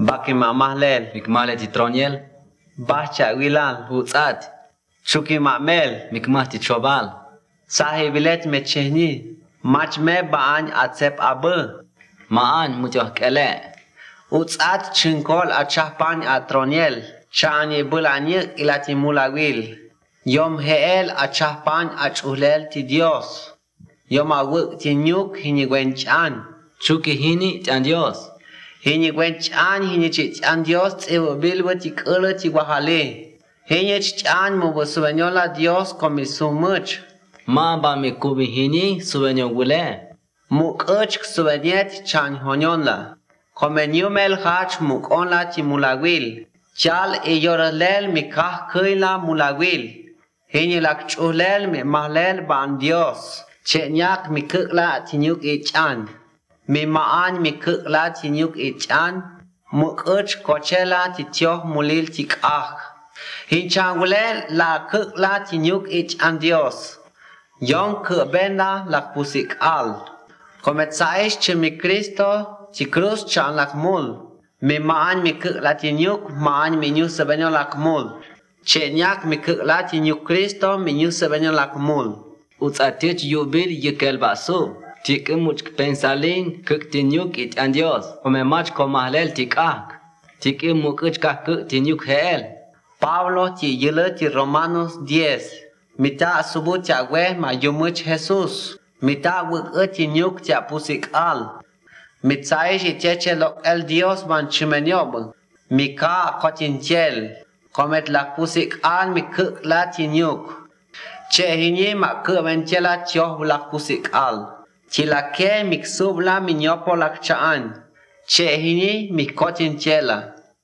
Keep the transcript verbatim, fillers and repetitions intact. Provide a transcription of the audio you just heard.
Bakima mahlel. Mikmale titroniel. Bacha wilal. Utsat. Chuki mamel. Mikmah titrobal. Sahibilet mechehni. Mach me baan atsep abe. Maan mujoh kele. Utsat chinkol achahpan atroniel. Chani bulanye ilati mulawil. Yom heel achahpan achuhlel ti Dios. Yom awuk ti nyuk hinigwenchan. Chuki hini tian Dios. Hinigwenchan hinichichan Dios ewo bilwa ti kele ti wahale. Hinigwenchan mo bosuvenyola Dios komisumuch. Ma ba mi kubi hini suvenyo gule. Mukach suvenyet chan honionla. Komenyumel hach mukonla ti mulawil. Chal e yoralel mi kah kuyla mulawil. Hinilak chuhlel mi mahlel ban Dios. Chenyak mi kukla ti nyuk ichan. Mi maan mi kukla ti nyuk ichan. Mukach kochela ti tioh mulil ti kah. Hinchangulel la kukla ti nyuk ichan Dios. Yong kubenda lak pusik al. Kometsaish chi mi Cristo ti cruz chan lak mul. Mi maan mi kukla ti nyuk maan mi nyu sebenyo lak mul. Chenyak mi kukla ti nyuk Cristo mi nyu sebenyo lak mul. Utsatich yubil yekel baso. Tik much pensalin kuk tinyuk it an Dios. Ome mach komahlel tikak. Tik mukuch kak kuk tinyuk heel. Pablo ti yele ti Romanos diez. Mita subu ti agwe ma yumuch Jesus. Mita wuk e tinyuk ti apusik al. Mitsaish iteche lok el Dios man chimenyob. Mika kotinchel. Komet lak pusik al mi kuk la tinyuk. Che hinyi ma kuk menchela tioh lak pusik al. Chilake miksub la minyopo lak chaan. Che hinyi mi kotinchela.